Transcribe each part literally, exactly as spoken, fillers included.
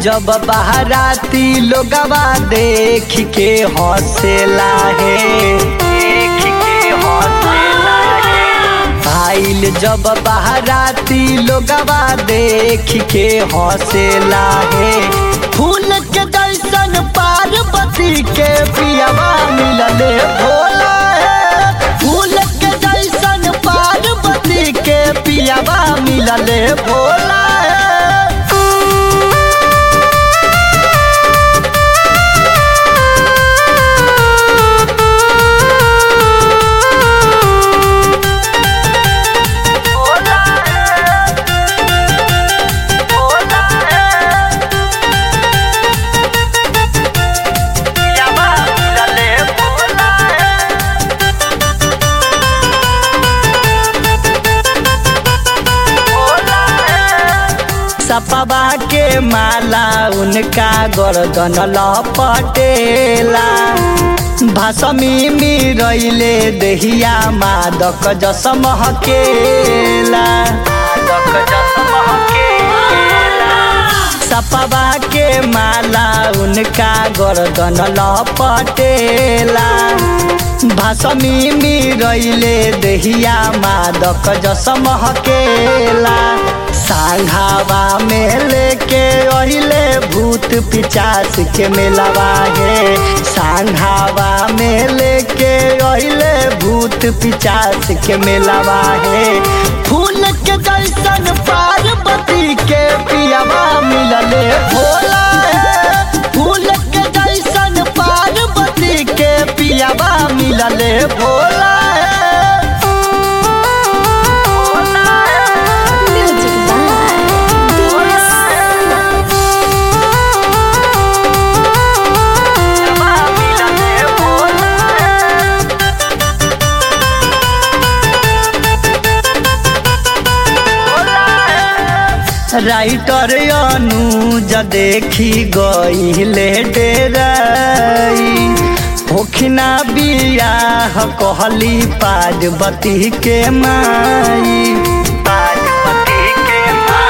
जब बाराती लोगवा देख के हौसला है, देख के हौसला है। आइल जब बाराती लोगवा देख के हौसला है। फूल के जैसन पार्वती के पियावा मिलले भोला है। फूल के जैसन पार्वती के पियावा मिलले भोला है। सपवा के माला उनका गर्दन लपटेला। भाषमी मिरैले देहिया मादक जस महकेला, मादक जस महकेला। सपवा के माला उनका गर्दन लपटेला। भाषमी मिरैले देहिया मादक जस महकेला। सांघावा में लेके अहिले भूत पिचास के मेलवा है। सांघावा में लेके अहिले भूत पिचास के मेलवा है। फूल के जैसन पार्वती के पियावा मिलले भोला है। फूल के जैसन पार्वती के पियावा मिलले भोला है। राइटर अनुज देखी गईले डेराई। होखिना बियाह कहली पार्वती के माई, पार्वती के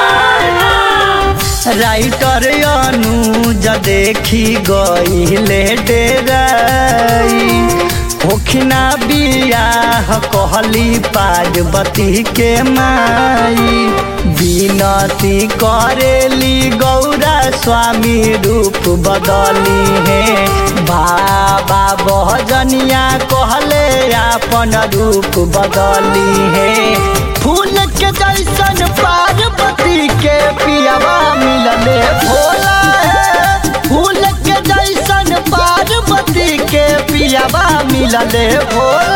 माई। राइटर अनुज देखी गईले डेराई। होखिना बियाह कहली पार्वती के माई। विनती करेली गौरा स्वामी रूप बदली है। बाबा बहजनिया कहले अपन रूप बदली है। फूल के जैसन पार्वती के पियावा मिलले भोला है। फूल के जैसन पार्वती के पियावा मिलले भोला।